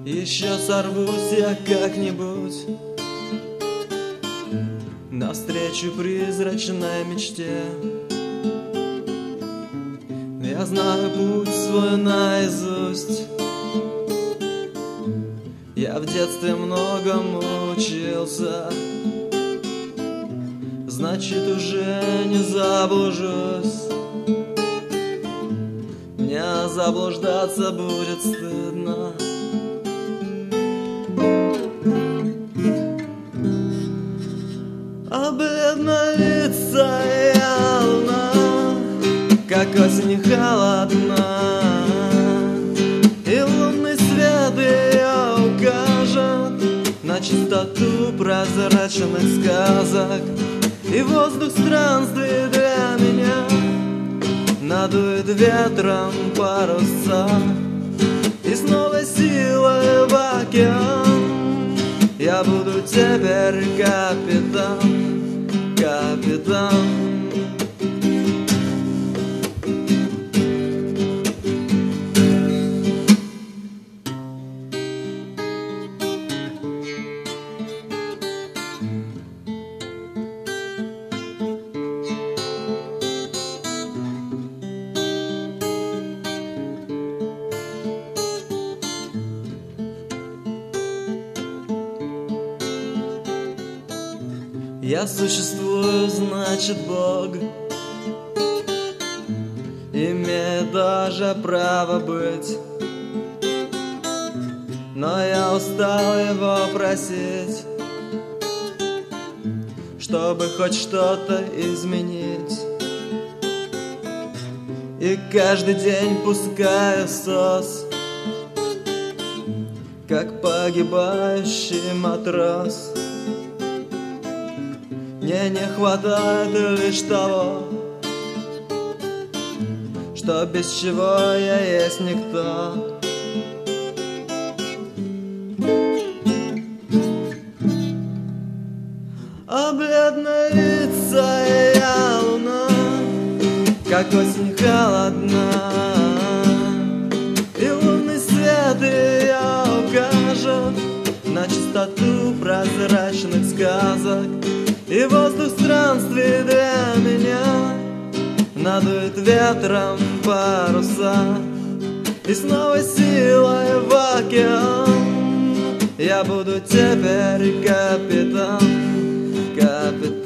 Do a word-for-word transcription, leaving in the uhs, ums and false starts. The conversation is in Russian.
Еще сорвусь я как-нибудь навстречу призрачной мечте. Я знаю путь свой наизусть. Я в детстве многому учился, значит, уже не заблужусь. Мне заблуждаться будет стыдно. А бледнолицая луна, как осень холодна, и лунный свет ее укажет на чистоту прозрачных сказок. И воздух странствий для меня надует ветром паруса, и с новой силой в океан я буду теперь капитан, капитан. Я существую, значит, Бог имеет даже право быть, но я устал его просить, чтобы хоть что-то изменить. И каждый день пускаю сос, как погибающий матрос. Мне не хватает лишь того, что без чего я есть никто. А бледнолицая луна, как осень холодна, и лунный свет ее укажет на чистоту прозрачных сказок. И воздух странствий для меня надует ветром паруса, и с новой силой в океан я буду теперь капитан, капитан.